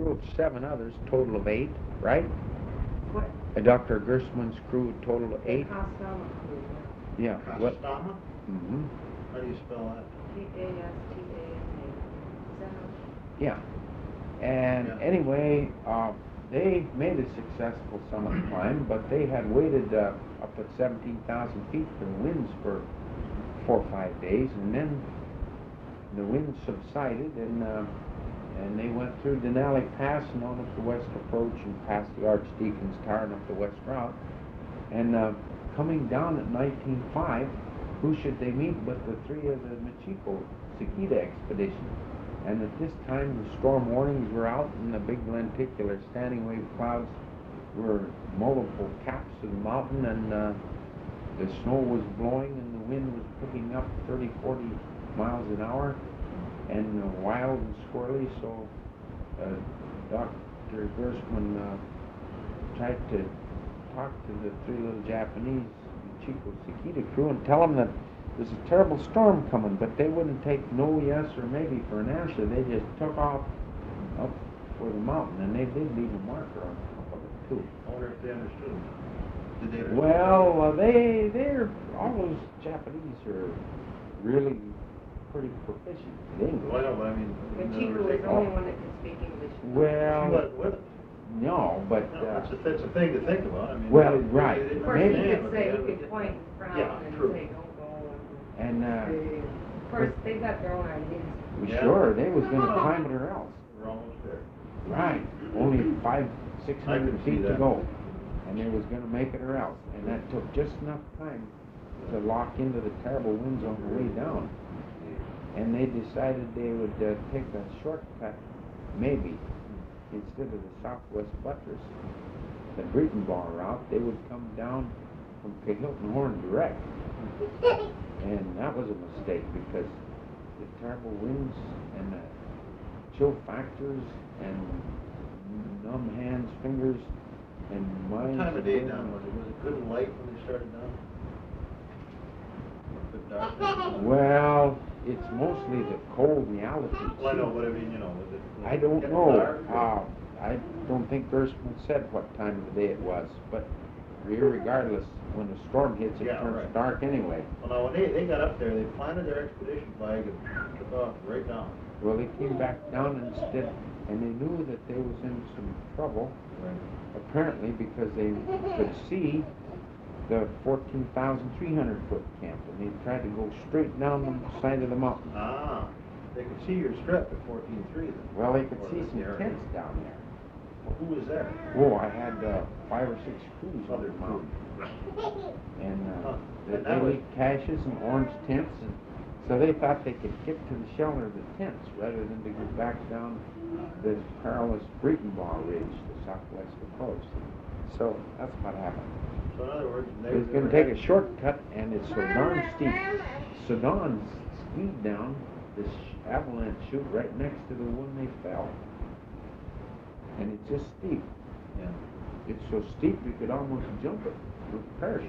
crew of 7 others, total of 8, right? What? Dr. Gerstmann's crew, a total of 8. Costama crew. Yeah. What? Costama? Mm-hmm. How do you spell that? Castama. Yeah. And Yeah. anyway, they made a successful summit climb, but they had waited up at 17,000 feet for the winds for 4 or 5 days, and then the wind subsided, and they went through Denali Pass and on up the west approach and past the Archdeacon's Tower and up the west route. And coming down at 19.5, who should they meet but the 3 of the Michiko Sakita expedition? And at this time, the storm warnings were out, and the big lenticular standing wave clouds were multiple caps of the mountain, and the snow was blowing, and the wind was picking up 30, 40 miles an hour, and wild and squirrely. So Dr. Gerstmann tried to talk to the 3 little Japanese Chico Sakita crew and tell them that there's a terrible storm coming, but they wouldn't take no, yes, or maybe for an answer. They just took off up for the mountain, and they did leave a marker on top of it too. I wonder if they understood. Did they understand? Well, they're all those Japanese are really pretty proficient in English. Well, I know, but I mean... Michiko was the only one that could speak English. Well, She wasn't with us. no, but No, that's a thing to think about. I mean, well, they right. didn't Of course, you understand could what say, they you had, could but- point and frown Yeah, and true. say, don't go. and Of course, they've got their own ideas. Yeah. sure, they was going to climb it or else. We're almost there. Right, only 500-600 I can see feet to that. go, and they was going to make it or else, and that took just enough time to lock into the terrible winds on the way down. And they decided they would take a shortcut, maybe, instead of the southwest buttress, the Breitenbach route. They would come down from Hilton Horn direct, and that was a mistake because the terrible winds and the chill factors and numb hands, fingers, and What minds. time of day down was it? Was it good light when they started down? Or good dark? Well, it's mostly the cold reality. Well, I know, but I mean, you know, was it... I don't getting know. dark, or- I don't think Gerstmann said what time of the day it was, but regardless, when the storm hits, it Yeah, turns right. dark anyway. Well, now, when they got up there, they planted their expedition flag and took off right down. Well, they came back down instead, and they knew that they was in some trouble, Right. apparently because they could see the 14,300 foot camp, and they tried to go straight down the side of the mountain. Ah, they could see your strip at 14.3 then. Well, they could Or see the some area. tents down there. Well, who was there? Oh, I had 5 or 6 crews on Other the mountain. And Huh. they And that was- leaked caches and orange tents, and so they thought they could get to the shelter of the tents rather than to go back down the perilous Breitenbach Ridge, the southwest approach. So that's what happened. So in other words, they It was going to take a shortcut, and it's so darn steep. So Don skied down this avalanche chute right next to the one they fell. And it's just steep. Yeah. It's so steep you could almost jump it with a parachute.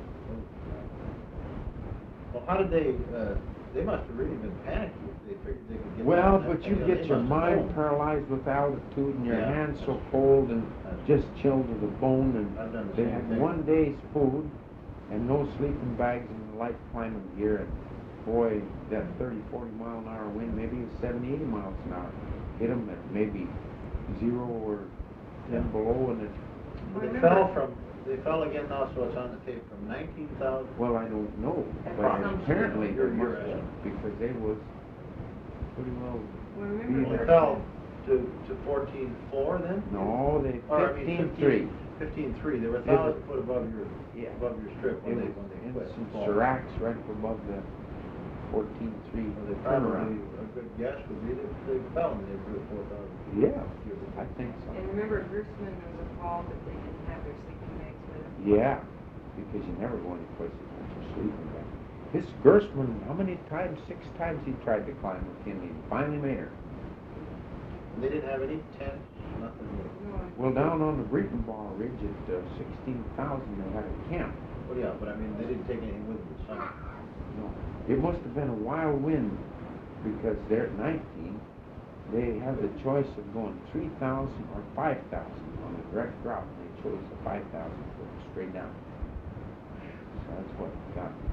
Well, how did they must have really been panicky if they figured they could get Well, down that but you way. get They your must have mind known. paralyzed with altitude and your Yeah. hands so cold and just chilled to the bone. I've done And the they same had thing. 1 day's food and no sleeping bags and light climbing gear. And boy, that 30, 40 mile an hour wind, maybe it was 70, 80 miles an hour, hit them at maybe 0 or 10 below, and it, They fell again now, so it's on the tape from 19,000. well, I don't know, That's but some- apparently there You're must right. have, because they was pretty well. Well, Well, remember, they fell to 14.4 then? No, they Or, I mean, 15.3. 15.3. They were Yeah, 1,000 foot above your Yeah. strip when It they was in quit. some Fall. seracs right above the 14.3 Well, they probably, turnaround. a good guess would be that they fell and they blew 4,000 feet. Yeah, I think so. and remember, Gerstmann was appalled that they didn't have their sleeping bags with them. Yeah, because you never go any places with your sleeping bag. This Gerstmann, how many times? 6 times he tried to climb with him. He finally made her. And they didn't have any tents, nothing. No, Well, down on the Breitenbach Ridge at 16,000, they had a camp. Well, yeah, but I mean, they didn't take anything with them to summit. No, it must have been a wild wind because they're at 19. they had the choice of going 3,000 or 5,000 on a direct route. They chose the 5,000 foot straight down. So that's what got me.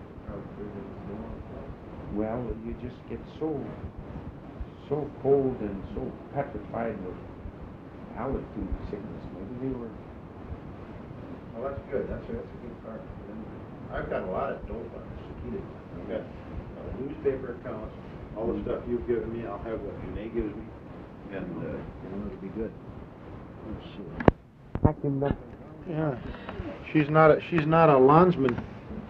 Well, you just get so cold and so petrified with altitude sickness. Maybe they were. Well, that's good. That's a good part. And I've got a lot of dope on Sakita. I've got newspaper accounts, all the stuff you've given me. I'll have what Janae gives me, and it'll be good. Let's see. Yeah, she's not a Landsman.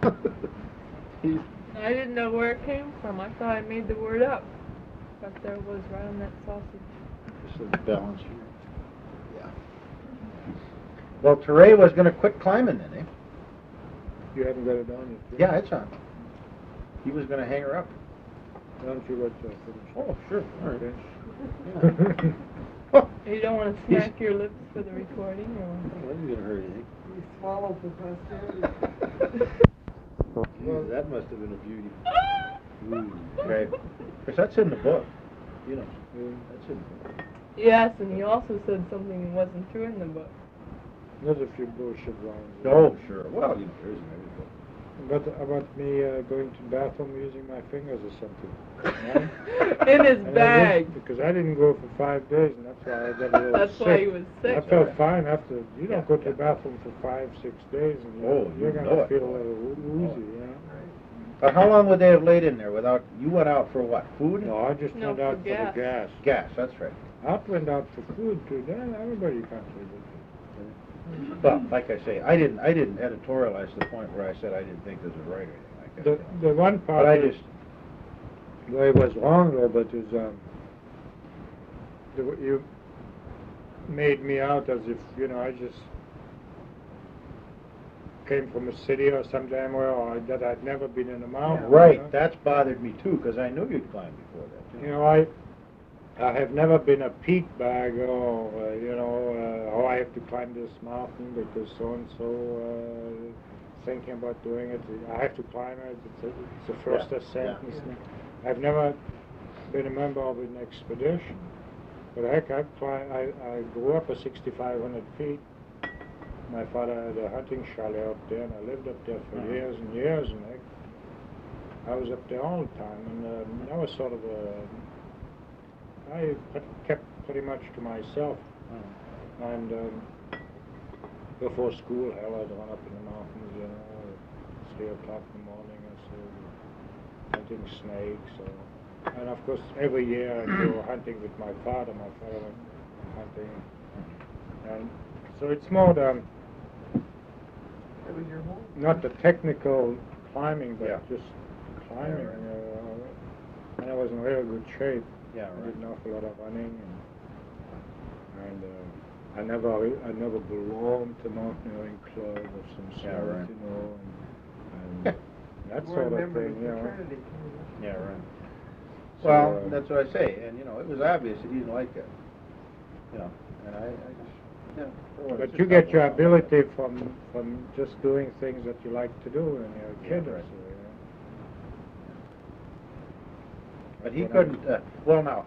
I didn't know where it came from. I thought I made the word up. But there it was right on that sausage. Just a balance here. Yeah. Well, Teray was going to quit climbing then, eh? You haven't got it on yet? Yeah, it's on. He was going to hang her up. Why don't you let finish? Oh, sure. All right. Okay. You don't want to smack your lips for the recording, or? Well, that isn't hurt anything. You swallowed the posterity. Well, that must have been a beauty. Okay. Because that's in the book. You know, that's in the book. Yes, and he also said something that wasn't true in the book. There's a few bullshit lines. Oh, sure. Well, you know, there isn't every book. But about me going to the bathroom using my fingers or something. Right? In his And bag. Because I didn't go for 5 days, and that's why I got a little That's sick. why he was sick. I felt fine after. You don't go to the Yeah. bathroom for 5, 6 days, and Oh, you're you going know to it. feel a little woozy, you know? But how long would they have laid in there without, you went out for what, food? No, I just No, went for out for gas. the gas. Gas, that's right. I went out for food, too. Then everybody comes with it. But, like I say, I didn't editorialize to the point where I said I didn't think this was right or anything like that. The one part But I is- just, where it was wrong, Robert, is you made me out as if, you know, I just came from a city or somewhere, or that I'd never been in a mountain. right, You know? that's bothered me too, because I knew you'd climbed before that. You know, I have never been a peak bagger, or you know, oh, I have to climb this mountain because so and so thinking about doing it. I have to climb it. It's the first ascent. Yeah. I've never been a member of an expedition, but heck, I grew up at 6,500 feet. My father had a hunting chalet up there, and I lived up there for years and years, and I was up there all the time, and that was sort of I kept pretty much to myself, and before school, hell, I'd run up in the mountains, you know, at 3 o'clock in the morning or so, hunting snakes, and of course, every year I'd go hunting with my father. My father went hunting, and so it's more the That was your home. not the technical climbing, but Yeah. just climbing. Yeah, And I was in real good shape. Yeah, I right. did an awful lot of running, and I never belonged to mountaineering club of some sort, Yeah, right. you know, and that You were sort a of member thing, of the you know. fraternity. Yeah, right. So, Well, that's what I say, and you know, it was obvious that he didn't like that. You know, and I just, yeah. well, it's But just you get your not- ability from just doing things that you like to do when you're a kid. Yeah, or right. so, you know. But he couldn't, well now,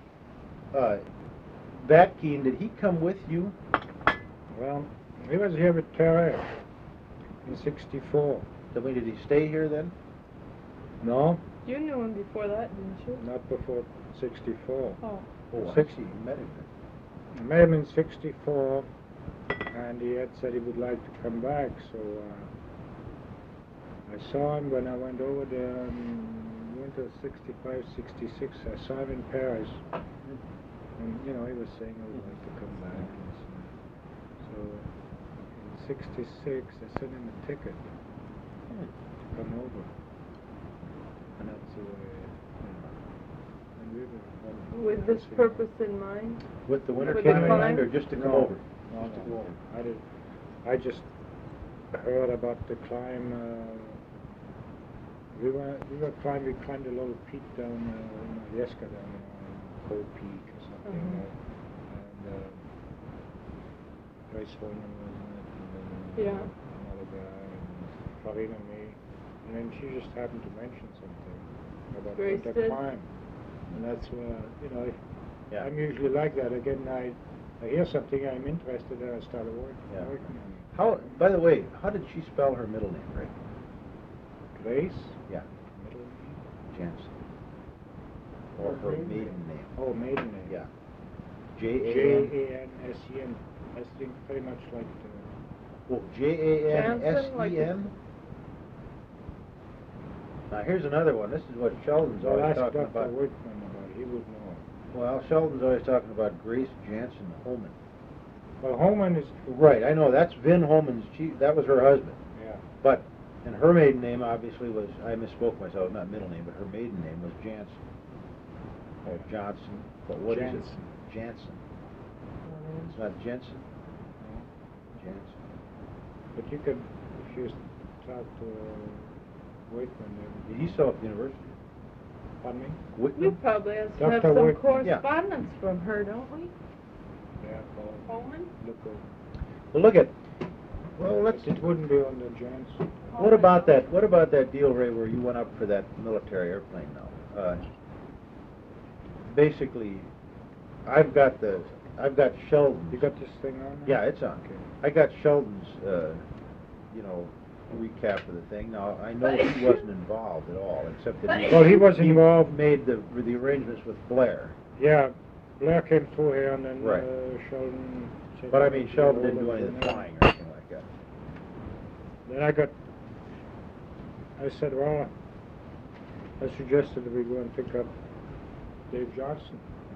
Batkeen, did he come with you? Well, he was here with Terre in '64. Did he stay here then? No, You knew him before that, didn't you? not before '64. Oh. Oh, I 60. see, you met him I met him in '64, and he had said he would like to come back, so I saw him when I went over there in winter '65, '66. I saw him in Paris, and you know, he was saying he would like to come back. And so in '66, I sent him a ticket to come over, and that's the way. And we were With this purpose in mind? With the winter With the came in climb? mind, or just to come No. over? No, Just to go no, over. I did. I just heard about the climb. We climbed a little peak down in Jeska, down in Coal Peak or something. And Grace Holman was in it, and then Yeah. another guy, and Farina and me. And then she just happened to mention something about Grace the did? climb. And that's where, you know, Yeah. I'm usually like that. Again, I hear something I'm interested in, I start working Yeah. on it. How, by the way, how did she spell her middle name, Ray? Grace? Yeah. Middle name? Jansen. Or her maiden name. Oh, maiden name. Yeah. J-A-N. J-A-N-S-E-N. I think pretty much like the... Oh, J-A-N-S-E-N? Jansen, like Now, here's another one. This is what Sheldon's Well, always ask talking Dr. about. Whitman about it. He would know. Well, Sheldon's always talking about Grace Jansen Homan. Well, Holman is... Right, I know. That's Vin Homan's chief. That was her husband. Yeah. But, and her maiden name obviously was, I misspoke myself, not middle name, but her maiden name was Jansen. Or Johnson. But what is Jansen. it? Jansen. It's not Jensen? Jansen. But you could, if you talk to Whitman, then... He's still at the university. Pardon me? We Whitman? probably have to Dr. have some Whitman. correspondence from her, don't we? Yeah, Holman? Look over. Well, look at, well, let's, It wouldn't be on the Jansen. what about that deal, Ray, where you went up for that military airplane now? Basically, I've got Sheldon's. You got this thing on? Yeah, it's on. Okay. I got Sheldon's, recap of the thing. Now, I know he wasn't involved at all, except that Well, he was involved. made the arrangements with Blair. Yeah, Blair came through here and then Right. Sheldon... said But I he mean, would Sheldon go didn't do over any of the there. flying or anything like that. Then I said, well, I suggested that we go and pick up Dave Johnson.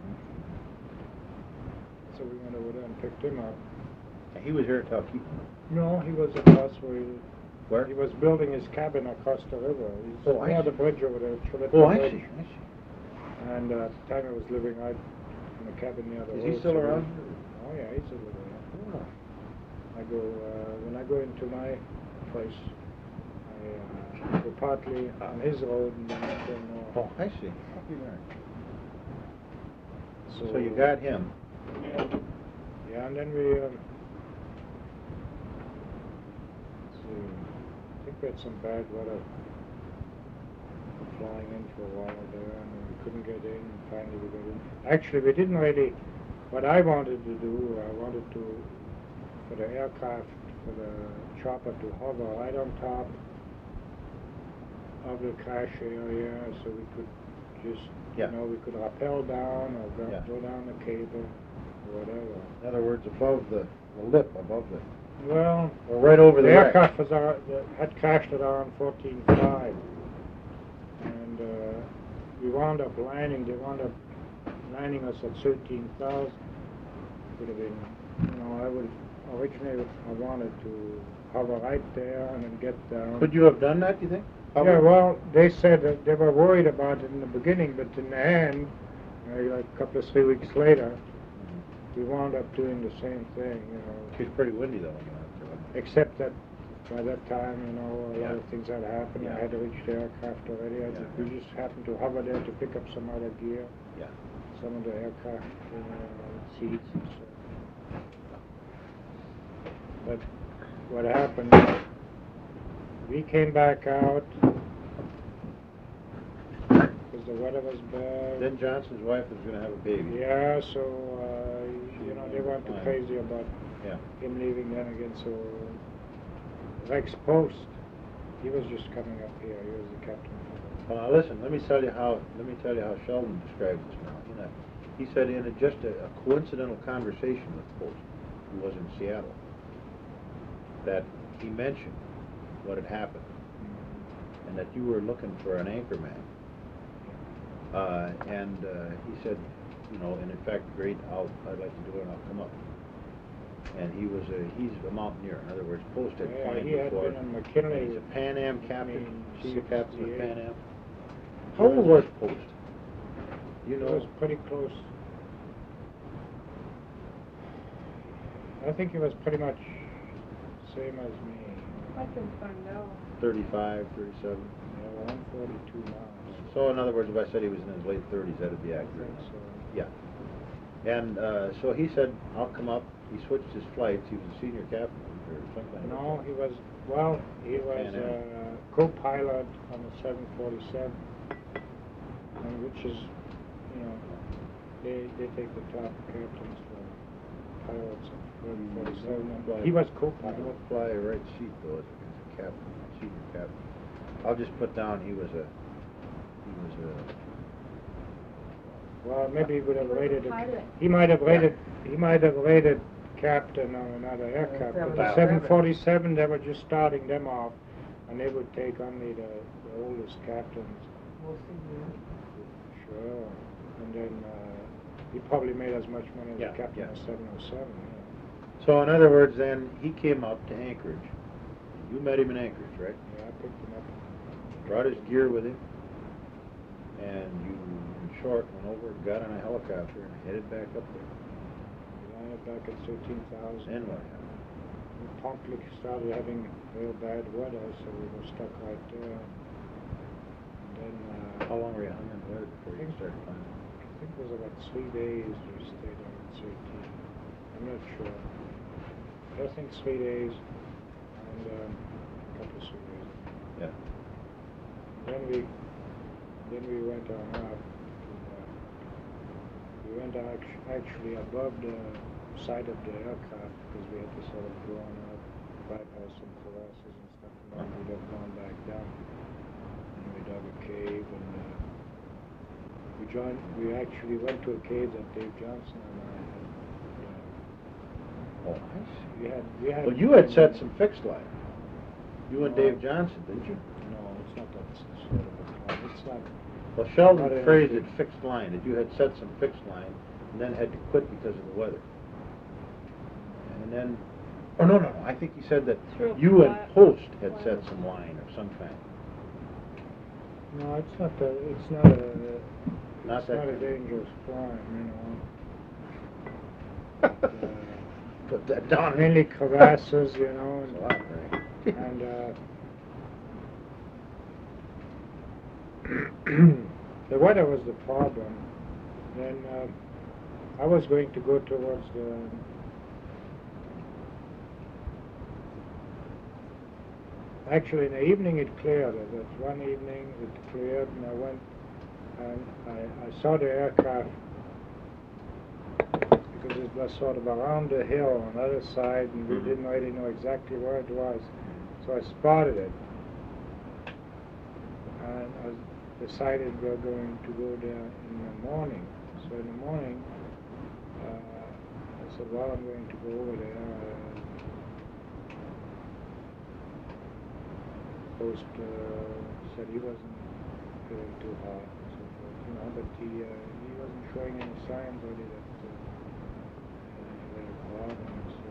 So we went over there and picked him up. And he was here at Talkeetna. No, he was across where Where? he was building his cabin across the river. He's Oh, I near see. the bridge over there. Chuletti Oh, I Bridge. see, I see. And at the time I was living out in a cabin near the Is road. he still so around? Oh yeah, he's still around. Oh. I go, when I go into my place, I go partly on his road and then I turn north. Oh, I see. Copy that. So, So you got him. Yeah, and then we, let's see, I think we had some bad weather flying in for a while there, and we couldn't get in, and finally we got in. Actually, we didn't really, what I wanted to do, I wanted to, for the aircraft, for the chopper to hover right on top of the crash area, so we could just, Yeah. we could rappel down or Yeah. go down the cable, or whatever. In other words, above the lip, above the, Well, or right over the wreck. aircraft was had crashed at around 14.5, and we wound up landing. They wound up landing us at 13,000. Would have been, I would originally I wanted to hover right there and then get down. Could you have done that, do you think? Yeah, well, they said that they were worried about it in the beginning, but in the end, like a couple of 3 weeks later, we wound up doing the same thing, She's pretty windy though. When you went up there. except that by that time, a Yeah. lot of things had happened. Yeah. I had reached the aircraft already. Yeah. We just happened to hover there to pick up some other gear, Yeah. some of the aircraft seats and stuff. But what happened, we came back out because the weather was bad. Then Johnson's wife was going to have a baby. Yeah, so, they weren't too Fine. crazy about Yeah. him leaving then again, so Rex Post, he was just coming up here, he was the captain. Well, now listen. Let me tell you how Sheldon describes this now. He said in just a coincidental conversation with Post, who was in Seattle, that he mentioned what had happened, and that you were looking for an anchor man. And he said, and in fact, great, I'd like to do it, and I'll come up. And he's a mountaineer. In other words, Post had Yeah, climbed he had before. been in McKinley. He's a Pan Am captain, senior captain of 68. Pan Am. How old was Post? You He know? was pretty close. I think he was pretty much same as me. I can find out. 35, 37. Yeah, 142 miles. So in other words, if I said he was in his late 30s, that'd be I accurate. think so. Yeah. And so he said, I'll come up. He switched his flights. He was a senior captain or something like No, that. he was Pan Am. co-pilot on the 747, and which is, they take the top captains for pilots of You 47. don't fly- He was You co-pilot. don't fly a right sheet though, as a captain, senior captain. I'll just put down he was a, Well, maybe he would have He was a rated pilot. he might have rated captain on another aircraft. But the 747, they were just starting them off, and they would take only the oldest captains. We'll see. Sure. And then he probably made as much money as Yeah, a captain yeah. of 707. Yeah. so in other words then, he came up to Anchorage. You met him in Anchorage, right? Yeah, I picked him up. Brought his gear with him, and you, in short, went over and got on a helicopter and headed back up there. We landed back at 13,000. Then what happened? We promptly started having real bad weather, so we were stuck right there. And then How long were you hung in the weather before you started flying? I think it was about 3 days we stayed there at 13. I'm not sure. I think 3 days and a couple of 3 days. Yeah. Then we went on up. We went actually above the side of the aircraft because we had to sort of go on up, bypass some crevasses and stuff, and then we'd have gone back down. And we dug a cave and we actually went to a cave that Dave Johnson and I had. Oh, I see. We had. Well, you had set some fixed line. You and Dave Johnson, didn't you? No, it's not that sort of a climb. It's not. Well, Sheldon Not phrased it anything. fixed line, that you had set some fixed line and then had to quit because of the weather. And then, oh, no, I think he said that Through you and flat- Post had flat. set some line of some kind. No, it's not a. It's not a. Not It's that not a kind. dangerous climb, you know. Put that down. Mainly crevasses, you know, That's a lot, right? and the weather was the problem. Then I was going to go towards the. Actually, in the evening it cleared. It was one evening it cleared, and I went and I saw the aircraft because it was sort of around the hill on the other side, and we Mhm. didn't really know exactly where it was. So I spotted it, and I decided we were going to go there in the morning. So in the morning, I said, well, I'm going to go over there. Post said he wasn't feeling too hot and so forth, you know, but he wasn't showing any signs really that he had a problem and so.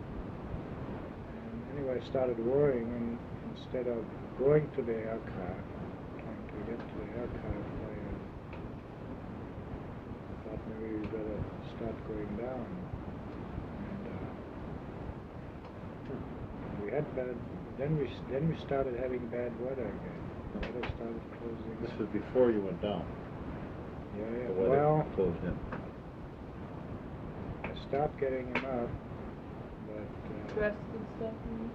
And anyway, I started worrying, and instead of going to the aircraft, trying to get to the aircraft, I thought maybe we better start going down. And we had bad. Then we started having bad weather again. The weather started closing. This in. was before you went down. Yeah. The weather Well, closed in. I stopped getting him up, but Dressed and stuff.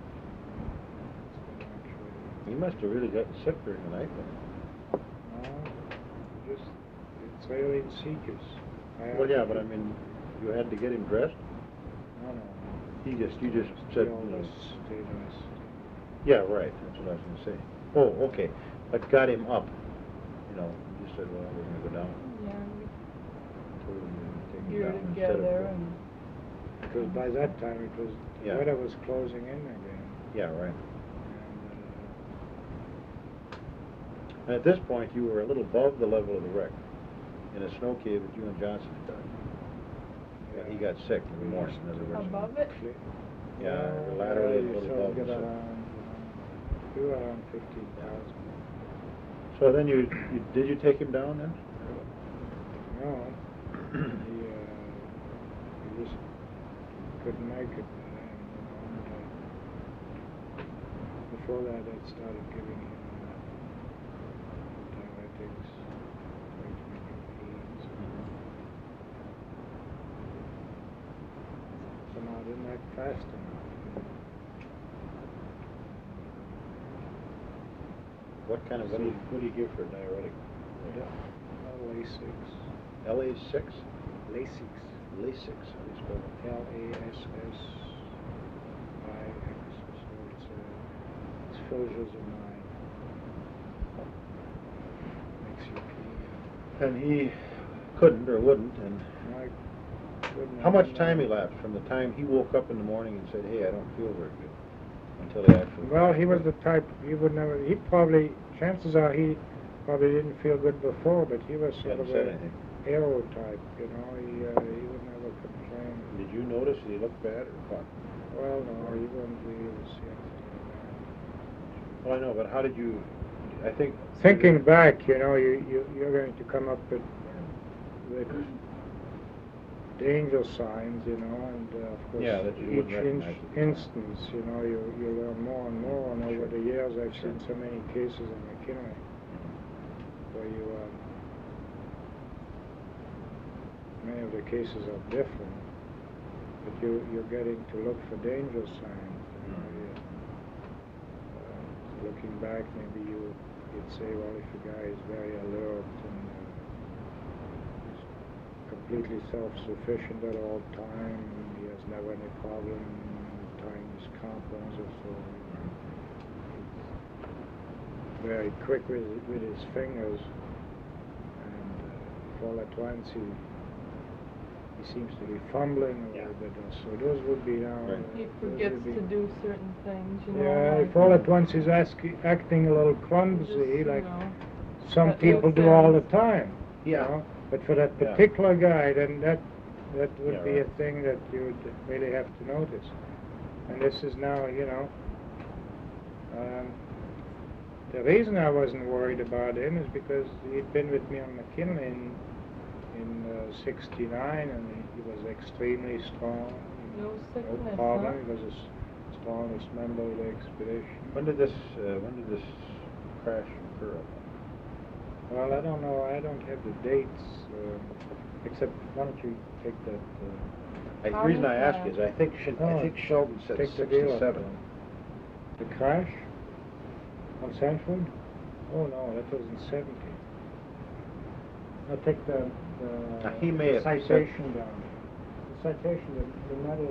You must have really gotten sick during the night then. just it's really in Seekers. Well, yeah, but I mean, you had to get him dressed? No. You just said, All you know, this stay nice. yeah, right, that's what I was gonna say. Oh, okay, but got him up, you know, you just said, well, we're gonna go down. Yeah, Told him to take we him were down instead of together going. and Because by that time it was the Yeah. weather was closing in again. Yeah, right. And, And at this point, you were a little above the level of the wreck, in a snow cave that you and Johnson had dug. Yeah, he got sick in the morning, in other words. above it. Yeah, laterally a you little sort of above get the surface. around, you were around 15,000. So then did you take him down then? No, he just couldn't make it. Before that, I started giving him diuretics, vitamins. Somehow I didn't act fast enough. What kind of, what do you give for a diuretic? LA6. LA6? LASIX. LASIX, how do you spell that? LASSIX. So it's fissures in eye. Makes you pee. And he couldn't or wouldn't, and I couldn't how much even time know. elapsed from the time he woke up in the morning and said, hey, I don't feel very good, until he actually... Well, he was the type, he would never, he probably, chances are he probably didn't feel good before, but he was He sort hadn't of said a anything. hero type, you know, he would never complain. Did you notice that he looked bad or what? Well, no, he wouldn't really see anything like that. Well, I know, but how did you, I think... Thinking back, you know, you're going to come up with danger signs, you know, and of course Yeah, that you each wouldn't recognize at the time. instance, you know, you learn more and more, and over the years I've seen so many cases in McKinley where many of the cases are different, but you're getting to look for danger signs. You know, looking back, maybe you'd say, well, if a guy is very alert and completely self-sufficient at all time, and he has never any problem tying his crampons or so. He's very quick with his fingers, and all at once he seems to be fumbling a little bit or so. Those would be now... Right. He those forgets would be- to do certain things, you know. Yeah, like if all at once he's acting a little just, clumsy, you like know, some let people loose do all the ends. time. You Yeah. know? But for that Yeah. particular guy, then that would Yeah, be right. a thing that you would really have to notice. And this is now, you know, the reason I wasn't worried about him is because he'd been with me on McKinley in '69, and he was extremely strong. No sickness, No problem. huh? He was the strongest member of the expedition. When did this crash occur? Well, I don't know. I don't have the dates, except why don't you take that? The How reason was I ask that? is I think Sheldon said Take the deal up 67. then. The crash on Sanford? Oh no, that was in '70. Now take the He may have said- citation down. The citation, the medal,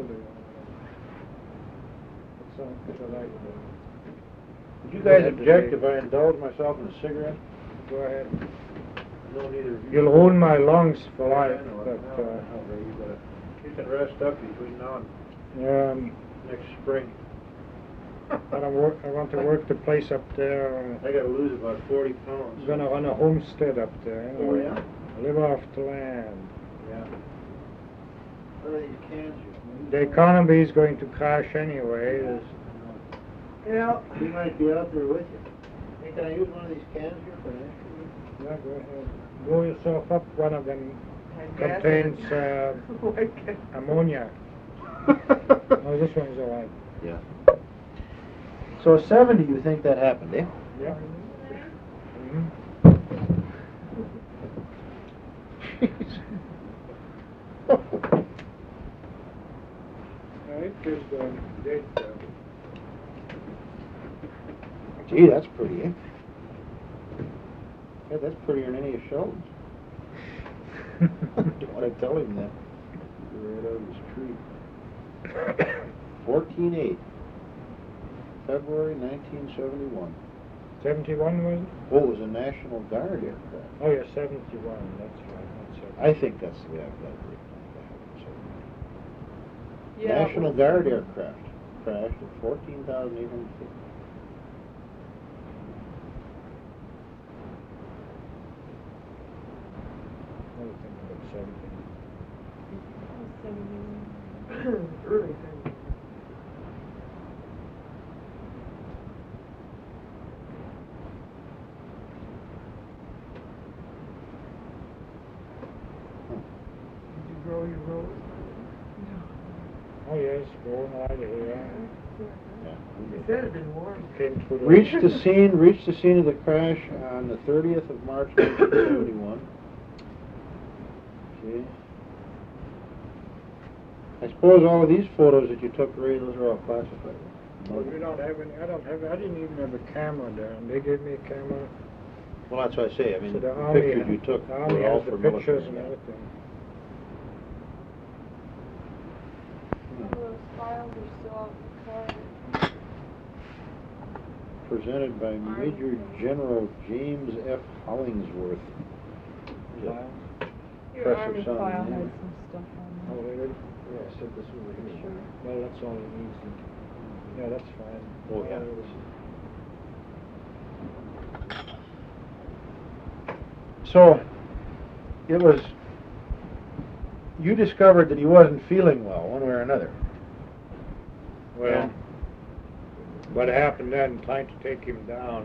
it's on the right. Would you guys object if I indulge myself in a cigarette? Go ahead. No, neither of you. You'll ruin my lungs for life, I know, but you can rest up between now and next spring. I want to work the place up there. I gotta lose about 40 pounds. I'm gonna run a homestead up there. You know. Oh, yeah? Live off the land. Yeah. What are these cans you? The economy is going to crash anyway. Yeah, he might be out there with you. Hey, can I use one of these cans here for an Yeah, go ahead. Blow yourself up. One of them And gas contains it. ammonia. Oh, this one's all right. Yeah. So 70, you think that happened, eh? Yeah. Mhm. It gives the date. Gee, that's pretty, eh? Yeah, that's prettier than any of Sheldon's. Don't want to tell him that. Right out of his tree. 14/8, February 1971. 71 was it? Oh, it was a National Guard aircraft. Oh yeah, 71. That's right. That's I think that's the way I've got it written. Yeah, it National was- Guard aircraft crashed at 14,800 feet. What do you think about 70? Early thing. Did you grow your rose? Oh yes, going right here. You said it'd been warm. Came through the Reached the scene of the crash on the 30th of March 1971. Okay. I suppose all of these photos that you took, Ray, those are all classified. Well, you don't have any. I didn't even have a camera there, and they gave me a camera. Well, that's what I say. I mean, So the the army, pictures you took the army were all has for the pictures military. and everything. files are still out in the car. Presented by Major General James F. Hollingsworth. Files? Your Precious army on file the had name. some stuff Oh, on really? Yeah, I sent this over there. here. Sure. Well, that's all it needs. Yeah, that's fine. Oh, yeah. So, it was, you discovered that he wasn't feeling well, one way or another. Well, what happened then, trying to take him down,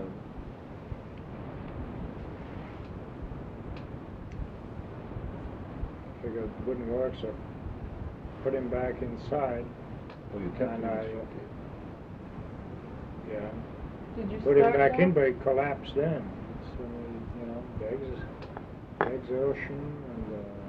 figured it wouldn't work, so put him back inside. Well, you kept And him. I, yeah, Did you put him start back in, that? but he collapsed then. So, you know, the exertion and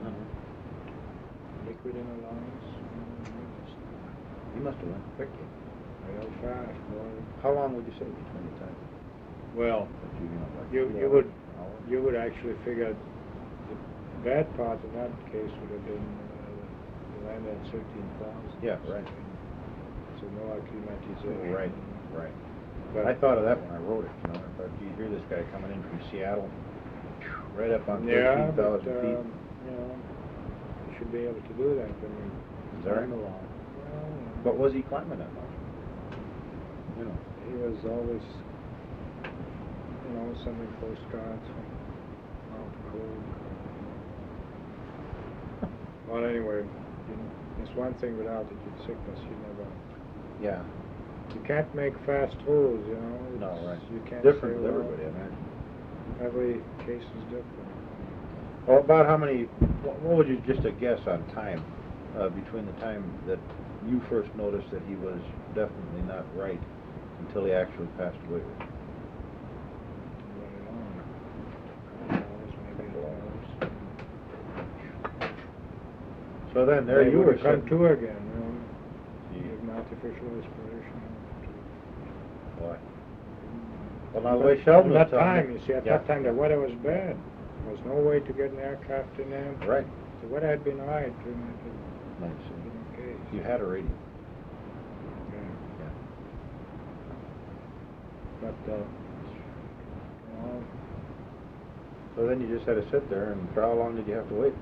liquid in the lungs. You must have went quickly. Real fast, boy. How long would you say between the time? Well, that you know, like you 2 you hours, would an hour? you would actually figure the bad part in that case would have been the land at 13,000. Yeah, right. So no acclimatization. Right, right. But I thought of that when I wrote it, you know. I thought, you hear this guy coming in from Seattle, right up on yeah, 13,000 but feet. you know, you should be able to do that when you Is that climb right? along. Well, But was he climbing that much? You know. he was always, you know, sending postcards from Mount Cold. Well, anyway, there's one thing with altitude sickness, you never. Yeah. You can't make fast rules, you know. No, It's- right. You can't Different say, with well, everybody, I imagine. every case is different. Well, about how many, what would you, just a guess on time, between the time that you first noticed that he was definitely not right until he actually passed away? So then there you were come sitting. to again, you know. Gee. Give an artificial respiration. Boy. Well, now the way Sheldon At was that telling time, me- you see, at Yeah. that time the weather was bad. There was no way to get an aircraft in there. Right. The weather had been right, and Nice. it had been okay. You had a radio. Yeah. Yeah. But, you know, So then you just had to sit there, and for how long did you have to wait?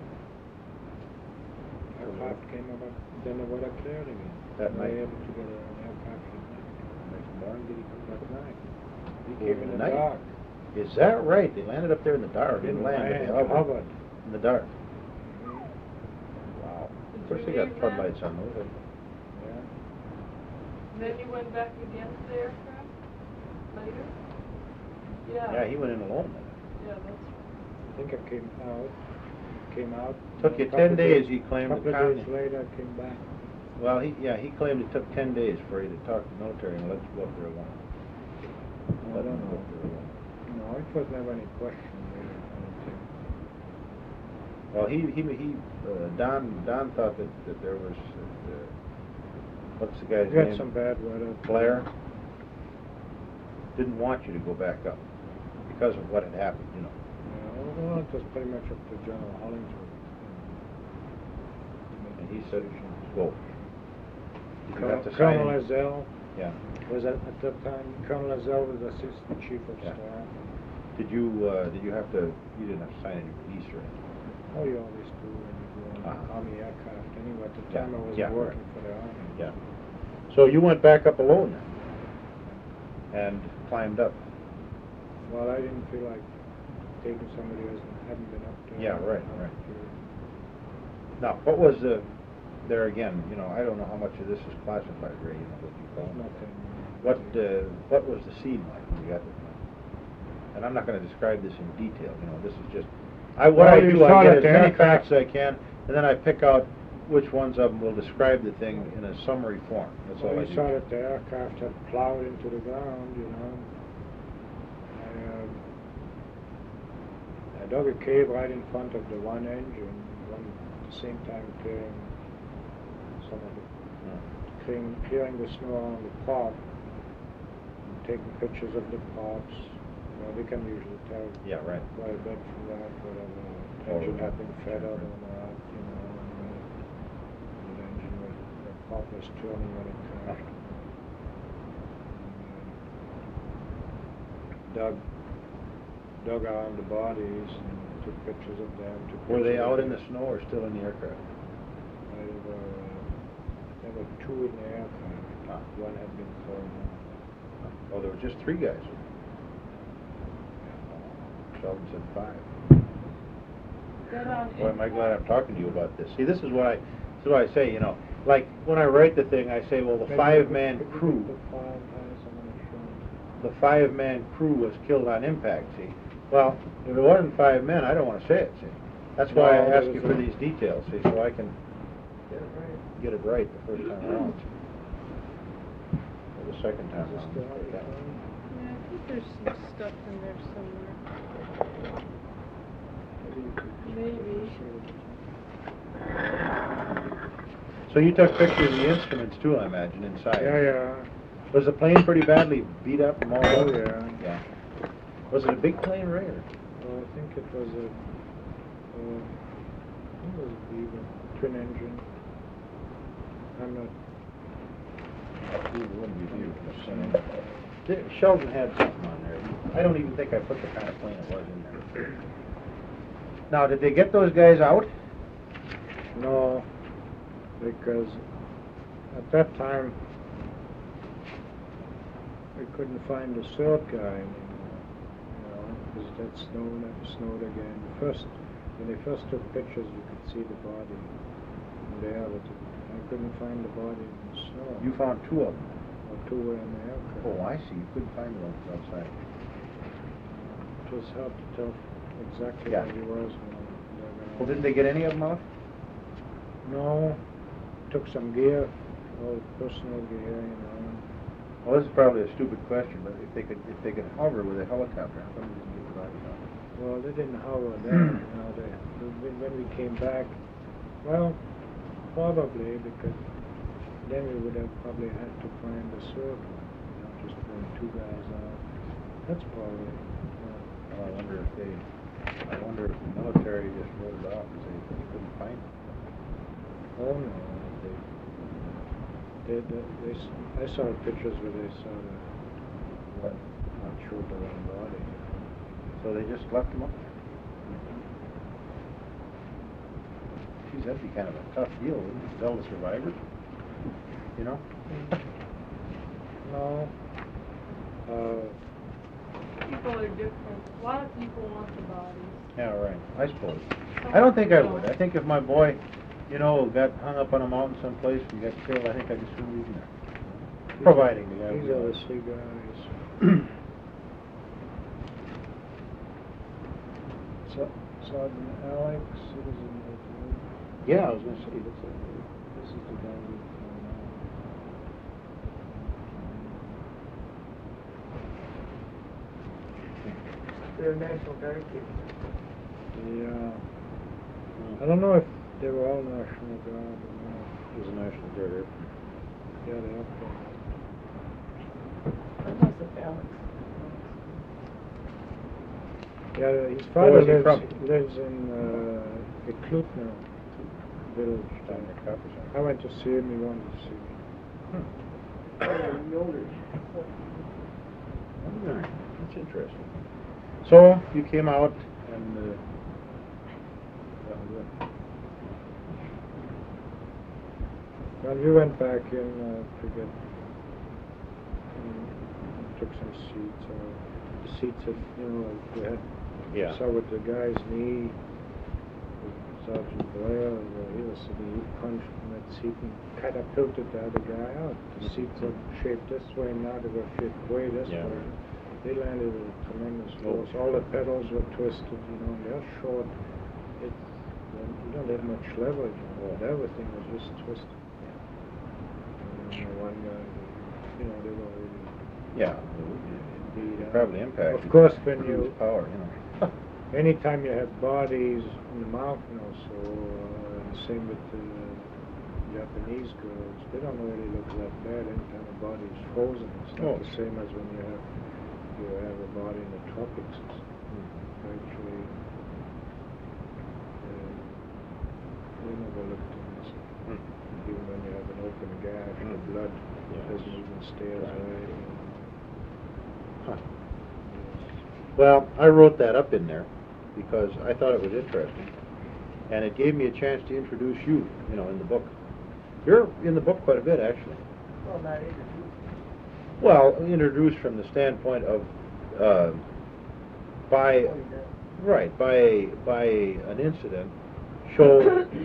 aircraft came about, then the weather cleared again. That We night? were able to get an aircraft at night. Next morning, did he come That back? night. He Oh, came in in the the night? dark. Is that right? They landed up there in the dark. Didn't land, but they land, hovered hovered. in the dark. Mhm. Wow. Did Of course, you they got leave floodlights on those. Yeah. Then you went back again to the aircraft later? Yeah. Yeah, he went in alone then. Yeah, that's right. I think I came out. Took you a couple 10 days, he claimed, to Couple of con days you. later, I came back. Well, he claimed it took 10 days for you to talk to the military and let you go up there alone. I Let don't him go know. up there alone. No, it was never any question really, I don't think. Well, Don thought that there was, what's the guy's We had name? some bad weather. Blair didn't want you to go back up because of what had happened, you know. Yeah, well, it was pretty much up to General Hollingsworth. And he said, go. Did you have to sign Colonel it? Ezell Yeah. was at that time, Colonel Ezell was Assistant Chief of Yeah. Staff. Did you have to, you didn't have to sign any release or anything? Oh, you always do when you go on Uh-huh. Army aircraft. Anyway, at the Yeah, time I was yeah, working right. for the Army. Yeah. So you went back up alone then? And climbed up? Well, I didn't feel like taking somebody who hadn't been up there. Yeah, right, right. Now, what was there again, you know, I don't know how much of this is classified, Ray, you know, what you call it. Nothing. What was the scene like when you got there? And I'm not gonna describe this in detail, you know, this is just, what Well, I you do, saw I get that as the many aircraft- facts as I can, and then I pick out which ones of them will describe the thing in a summary form, that's all Well, I you do. saw that the aircraft had plowed into the ground, you know. I dug a cave right in front of the one engine, at the same time clearing some of the, clearing the snow on the pod, and taking pictures of the pods. You know, they can usually tell Yeah, right. quite a bit from that, whether the Or- engine had been fed up or not, you know, and the engine was, the pump was turning when it crashed. Dug around the bodies and took pictures of them. Were they out in the snow or still in the aircraft? There were two in the aircraft. One had been thrown out. Oh, there were just 3 guys. Sheldon said 5. That on Boy, am I glad I'm talking to you about this. See, this is what I say, you know, like when I write the thing, I say, well, the 5-man crew, the 5-man crew was killed on impact, see. Well, if it wasn't 5 men, I don't want to say it, see. That's why I ask you for these details, see, so I can get it right the first time around. Or the second time around. Yeah, I think there's some stuff in there somewhere. Maybe. So you took pictures of the instruments too, I imagine, inside? Yeah. Was the plane pretty badly beat up and mauled up? Oh, yeah. Yeah. Was it a big plane, Ray? Or? Well, I think it was a Beaver, twin engine. I'm not. It wouldn't be beautiful. Sheldon had something on there. I don't even think I put the kind of plane it was in there. Now, did they get those guys out? No, because at that time we couldn't find the third guy anymore, you know, because that snowed again. When they first took pictures, you could see the body there, but I couldn't find the body in the snow. You found 2 of them. Or 2 were in the aircraft. Oh, I see. You couldn't find them outside. It was hard to tell exactly Yeah. where he was. Well, didn't they get any of them out? No, took some gear, all personal gear, you know. Well, this is probably a stupid question, but if they could hover with a helicopter, how come they didn't get the bodies out? Well, they didn't hover there. You know, when we came back, well, probably because then we would have probably had to find a third one. You know, just bring 2 guys out. That's probably. Well, I wonder if the military just wrote it off and said they couldn't find them. Oh no, I saw pictures where they saw the What? not sure the one body. So they just left them up there. Geez, that'd be kind of a tough deal, wouldn't it? Tell the survivors, you know? No. People are different. A lot of people want the bodies. Yeah, right. I suppose. I don't think I would. I think if my boy, you know, got hung up on a mountain someplace and got killed, I think I'd just leave him there. Providing the guy These was are the alive. 3 guys. Sergeant Alex, citizen of Yeah, I was going to say, looks like this is the guy we found out. They're National Guard people. Yeah. I don't know if they were all National Guard or not. it was a National Guard. Yeah, they are. That was the Alex. Yeah, his Where was he father from? lives in Eklutna village. Down in the Copper Center. I went to see him, he wanted to see me. Oh, that's interesting. So, you came out and, that was it. Well, we went back in to get, took some seats, the seats that, you know, we had, Yeah. saw with the guy's knee, Sergeant Blair, he was sitting, he punched in that seat and catapulted the other guy out. The seats are shaped this way, now they were shaped way this Yeah. way. They landed with tremendous Oh. force. All the pedals were twisted, you know, they're short. You don't have much leverage on it. Everything was just twisted. And one guy, you know, they were really Yeah. beat up. Probably impacted. Of course, when Lose you, power, you know. anytime you have bodies in the mountain also, and same with the Japanese girls, they don't really look that bad anytime a body is frozen. It's not Oh. the same as when you have a body in the tropics. Actually, they never look too nice. Even when you have an open in the gash. The blood Yeah. doesn't even stay as way. Huh. Well, I wrote that up in there because I thought it was interesting, and it gave me a chance to introduce you, you know, in the book. You're in the book quite a bit, actually. Well, not introduced. Well, introduced from the standpoint of by an incident, show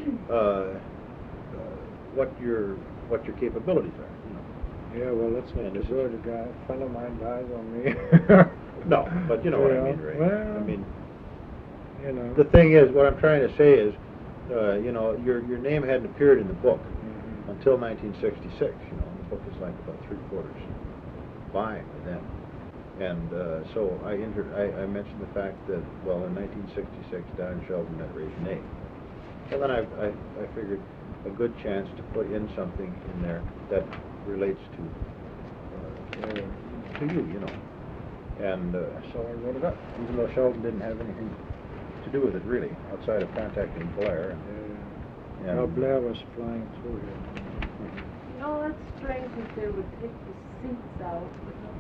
what your capabilities are. You know. Yeah, well, that's not And too this is- good. A guy, a friend of mine dies on me. No, but you know what I mean, right? Well, I mean, you know. the thing is, what I'm trying to say is, you know, your name hadn't appeared in the book Mhm. until 1966. You know, the book is like about 3/4 by then. And so I mentioned the fact that, well, in 1966, Don Sheldon met Ray Genet. Well, then I figured a good chance to put in something in there that relates to you, you know. And so I wrote it up, even though Sheldon didn't have anything to do with it, really, outside of contacting Blair. Yeah. Well, Blair was flying through here. No, that's strange that they would take the seats out, but not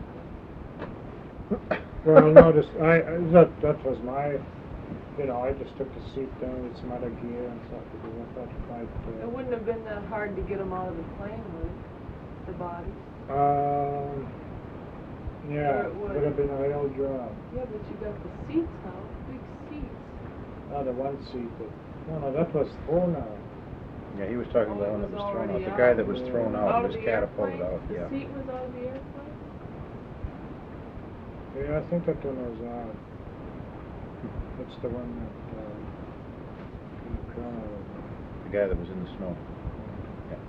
the people. Well, no, that was my, you know, I just took the seat down with some other gear and stuff because I thought it might. It wouldn't have been that hard to get them out of the plane, would it? The bodies. Yeah, Or it would have been a real job. Yeah, but you got the seats out, big seats. Not the one seat, but, no, that was thrown out. Yeah, he was talking Oh, about it one that was was thrown out. already The guy out. that was thrown Yeah. out Out was of the catapulted airplane? out. Yeah. The seat was out of the airplane? Yeah, I think that one was out. That's the one that, in the corner. The guy that was in the snow. Yeah.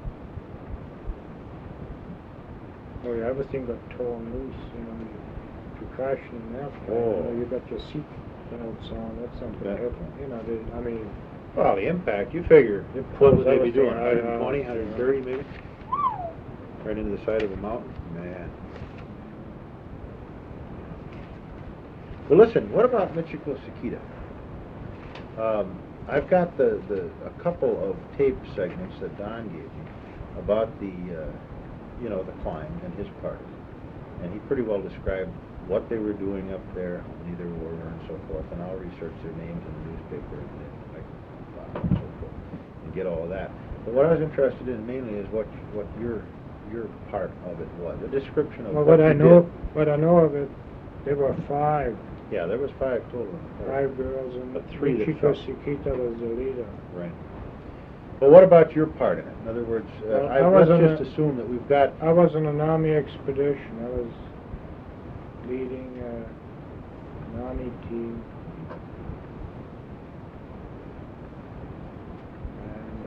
Oh, yeah, everything got torn loose, you know, if you crash in an airplane, Oh. you know, you got your seat belts on, that's something Yeah. different, you know, I mean, Well, the impact, you figure, It what would pulls they be doing, everything right 120, out. 130 maybe? Right into the side of the mountain? Man. Well, listen, what about Michiko Sakita? I've got a couple of tape segments that Don gave me about the, you know, the climb and his part. And he pretty well described what they were doing up there, how many there were, and so forth. And I'll research their names in the newspaper and so forth, and get all of that. But what I was interested in mainly is what your part of it was, a description of well, what what I you know, did. what I know of it, there were five Yeah, there was 5 total. girls, and But 3 that Michiko fell. Sakita was the leader. Right. But what about your part in it? In other words, Well, I was let's on just assume that we've got. I was on an army expedition. I was leading an army team. And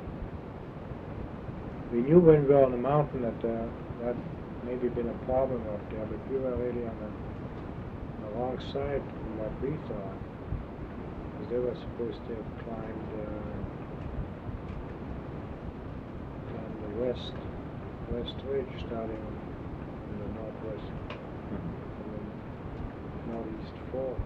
we knew when we were on the mountain that that maybe been a problem up there, but we were really on the wrong side from what we thought. Because they were supposed to have climbed the west ridge, starting in the northwest, and then northeast fork.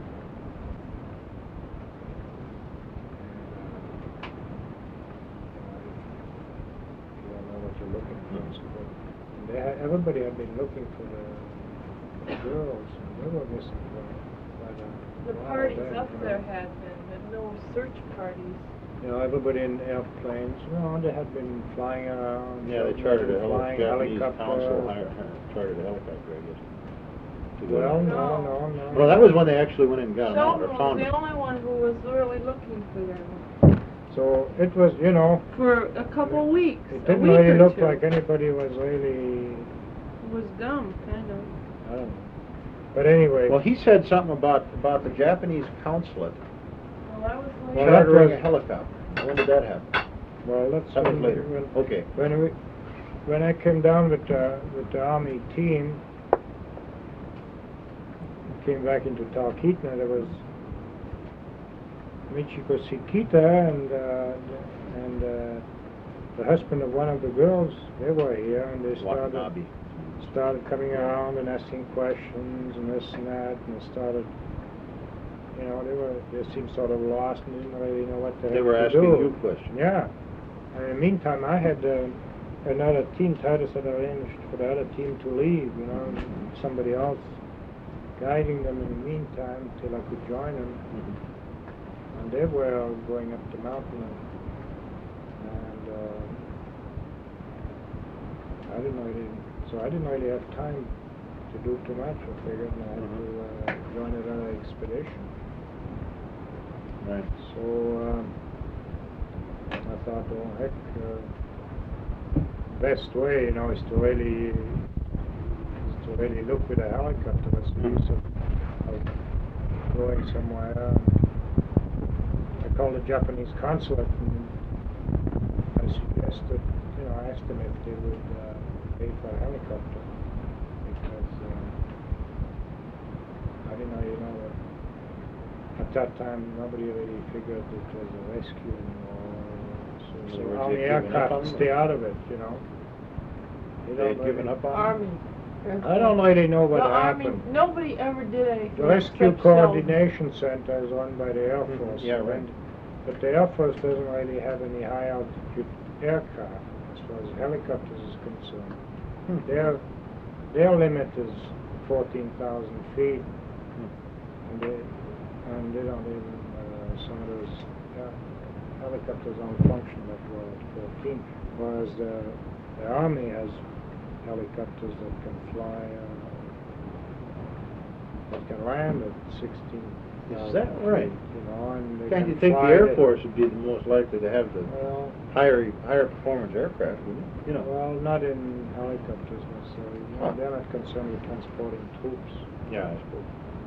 You don't know what you're looking for. So, but everybody had been looking for the girls, and they were missing quite a The while parties then, up you know. there had been, but no search parties. You know, everybody in airplanes, you know, they had been flying around. Yeah, they you know, chartered a flying Japanese helicopters. council chartered a helicopter, I guess. to go Well, down. no. Well, that was when they actually went and got them out, Sheldon or was found the them. only one who was really looking for them So it was, you know, for a couple weeks, it a didn't week really or look two. like anybody was really, It was dumb, kind of. I don't know. But anyway. Well, he said something about the Japanese consulate Well, that was like... Well, that chartering was- a helicopter. When did that happen? Well, that's That was later. Okay. When I came down with the army team, came back into Talkeetna, there was Michiko Sakita and the husband of one of the girls. They were here, and they Watanabe. started coming around and asking questions and this and that, and they started. You know, they seemed sort of lost and didn't really know what They were to asking do. you questions. Yeah. And in the meantime, I had another team. Titus had arranged for the other team to leave, you know, somebody else guiding them in the meantime till I could join them. And they were going up the mountain, and I didn't really have time to do too much. I figured I had to join another expedition. Right. So I thought, oh heck, best way, you know, is to really look with a helicopter. What's the use of going somewhere? I called the Japanese consulate and I suggested, you know, I asked them if they would pay for a helicopter because I didn't know, you know, at that time nobody really figured it was a rescue anymore. So Army aircraft stay out of it, you know. They had given up on it? Army. I don't really know what The Army, happened. nobody ever did anything. The Rescue except Sheldon. Coordination Center is run by the Air Force. Yeah, right. But the Air Force doesn't really have any high altitude aircraft as far as helicopters is concerned. Their limit is 14,000 feet, and they don't even some of those helicopters don't function that well at 14. Whereas the Army has helicopters that can fly, that can land at 16,000 Is that right? feet, you know, and they Can't can you think the fly Air it- Force would be the most likely to have the Well, higher performance aircraft, wouldn't it? You know. well, not in helicopters necessarily. You know, Huh. they're not concerned with transporting troops. Yeah, I suppose.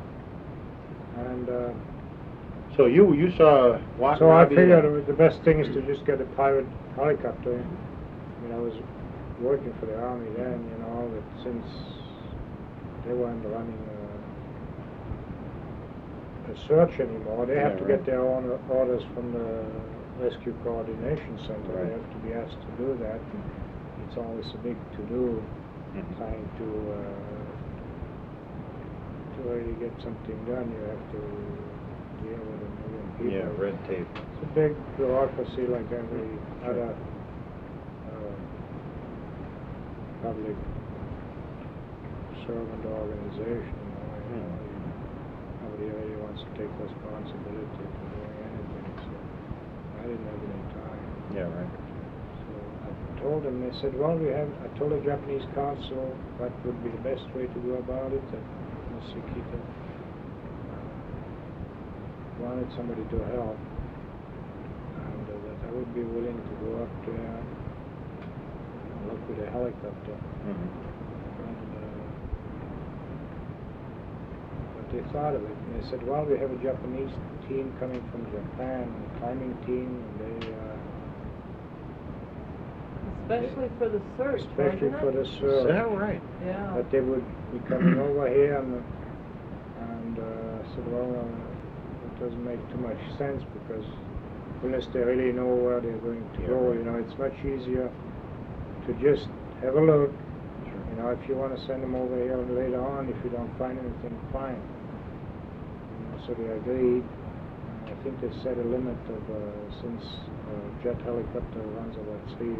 And So you saw Watt so I Robbie figured and- the best thing is to just get a private helicopter. You know, I was working for the Army then, you know, that since they weren't running a search anymore, they have Yeah, to right. get their own orders from the Rescue Coordination Center. Right. They have to be asked to do that. And it's always a big to-do trying to really get something done. You have to deal with a million people. Yeah, red tape. It's a big bureaucracy like every other public servant organization. You know, nobody really wants to take responsibility for doing anything. So I didn't have any time. Yeah, right. So I told them. They said, "Well, I told the Japanese consul what would be the best way to go about it. That Mr. Kita wanted somebody to help, and that I would be willing to go up there and look with a helicopter." And, but they thought of it, and they said, "Well, we have a Japanese team coming from Japan, a climbing team, and they Especially for the search, especially wasn't for it? the Is search, that right? Yeah. that they would be coming over here." And I said, "Well, it doesn't make too much sense because unless they really know where they're going to Yeah, go, right. you know, it's much easier to just have a look. You know, if you want to send them over here later on, if you don't find anything, fine." You know, so they agreed. I think they set a limit of since jet helicopter runs about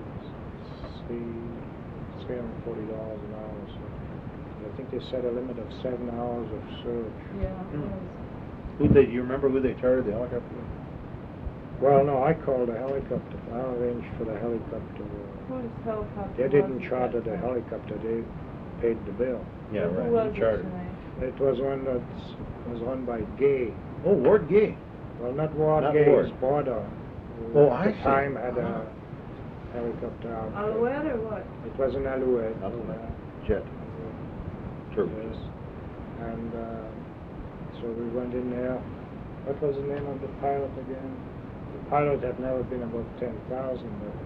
$340 an hour. So I think they set a limit of 7 hours of search. Yeah. it was. You remember who they chartered the helicopter with? Well, no, I called a helicopter. I arranged for the helicopter. Whose helicopter They didn't was charter that? the helicopter. They paid the bill. Yeah, Who right. was You it, chartered. Sinead? It was one that was run by Gay. Oh, Ward Gay. Well, not Ward Not Gay, Ward. it's Border. Who Oh, at I the see. time had Ah. a helicopter outfit. Alouette or what? It was an Alouette. Alouette. Jet. Turbo. Yes. And so we went in there. What was the name of the pilot again? The pilot had never been above 10,000, but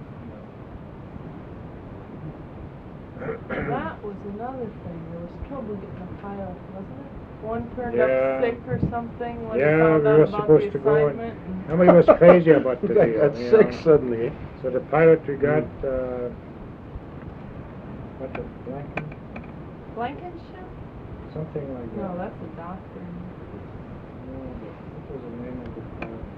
That was another thing. There was trouble getting a pilot, wasn't it? One turned Yeah. up sick or something when Yeah, they found we out were about supposed the to go and- assignment. nobody was crazy about the deal. Got you sick know. suddenly, eh? So the pilot we got, what the Blanken? Blankenship? Something like that. No, that's a doctor. No, what was the name of the pilot?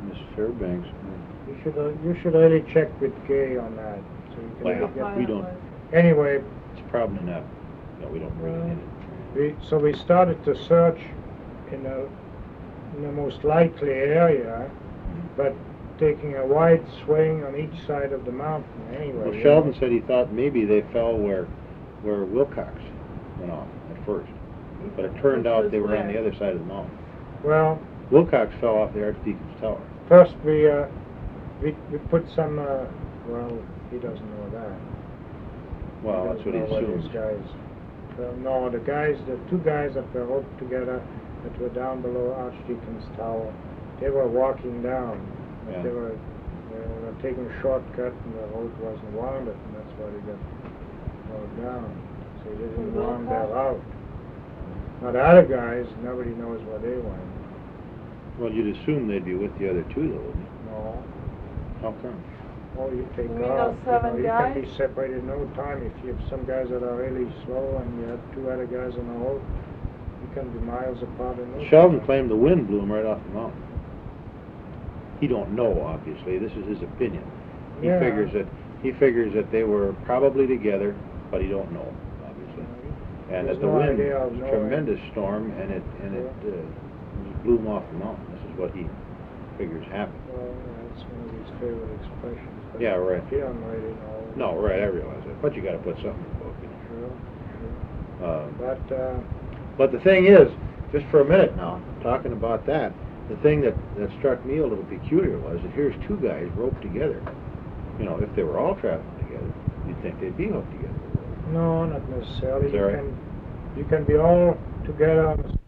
Miss Fairbanks. You should really check with Gay on that, so you can Well, get. we don't, Anyway, it's probably not, no, we don't really need it. so we started to search in the most likely area, but taking a wide swing on each side of the mountain anyway. Well, you Sheldon know. said he thought maybe they fell where Wilcox went off at first, but it turned Which out was they were on where? the other side of the mountain. Well, Wilcox fell off the Archdeacon's Tower. first we put some, well, he doesn't know that. Well, that's what he assumes. These guys. No, the two guys that were roped together that were down below Archdeacon's Tower, they were walking down. But Yeah. they were taking a shortcut and the road wasn't wounded, and that's why they got slowed down. So they didn't round their route. Now the other guys, nobody knows where they went. Well, you'd assume they'd be with the other two, though, wouldn't you? No. How come? Oh, you take You mean off. those 7 You can be guys? separated in no time. If you have some guys that are really slow and you have two other guys on the road, you can be miles apart in no Sheldon time. claimed the wind blew him right off the mountain. He don't know, obviously. This is his opinion. He Yeah. figures that they were probably together, but he don't know, obviously. And There's that the no wind idea was of a knowing. tremendous storm, and it blew him off the mountain. This is what he figures happened. Well, that's one of his favorite expressions. But Yeah, right. He don't really know. No, right, I realize that. But you got to put something in the book, you know. Sure. But the thing is, just for a minute now, talking about that, the thing that struck me a little peculiar was that here's two guys roped together. You know, if they were all traveling together, you'd think they'd be hooked together. No, not necessarily. Is that right? You can be all together on the